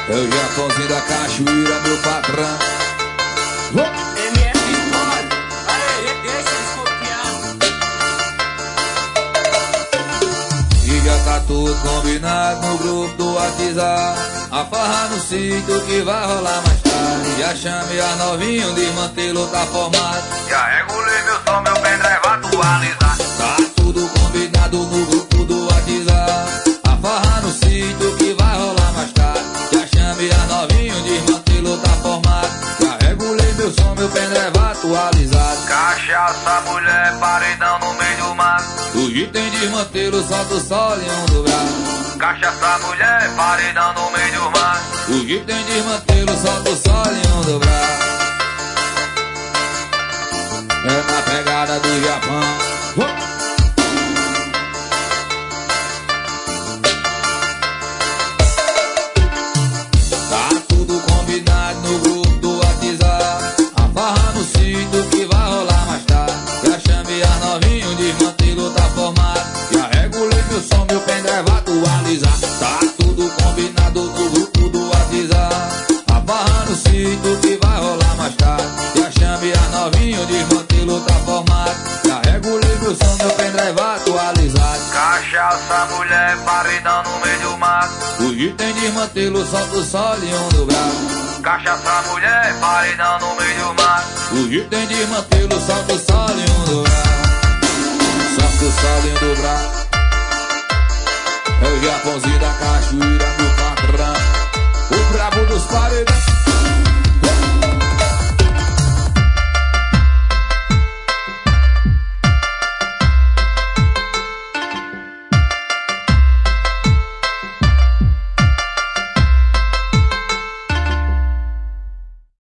É o Japãozinho da cachoeira, meu patrão. MF Mole, aê, deixa eles copiar. E já tá tudo combinado no grupo do WhatsApp. A farra no sítio que vai rolar mais tarde. Já chamei a novinha, o desmantelo tá formado. Já regulei meu som, meu pendrive atualizado. Tá tudo combinado no grupo do WhatsApp. A farra no sítio que vai rolar mais tarde. Já chamei a novinha, o desmantelo tá formado. Já regulei meu som, meu pendrive atualizado. Cachaça, mulher, paredão no meio do mato. Hoje tem desmantelo, solta o sol em um do braço. Cachaça, mulher, paredão no meio do mato. Hoje tem desmantelo, solta o sol em um do braço. É na pegada do Japão. Tá tudo combinado no grupo do WhatsApp. A farra no sítio que vai rolar mais tarde. Já chamei a novinha, o desmantelo tá formado. Já regulei meu som, meu pendrive atualizado. Tá tudo combinado no grupo do WhatsApp. A farra no sítio que vai rolar mais tarde. Já chamei a novinha, o desmantelo tá formado. Já regulei meu som, meu pendrive atualizado. Cachaça, mulher, paredão no meio do mato. Hoje tem desmantelo, solta o sol em um do braço. Cachaça, mulher, paredão no meio do mato. Hoje tem desmantelo, solta o sol em um do braço. Solta o sol em um do braço. É o Japãozinho da cachoeira, meu patrão. O brabo dos paredões.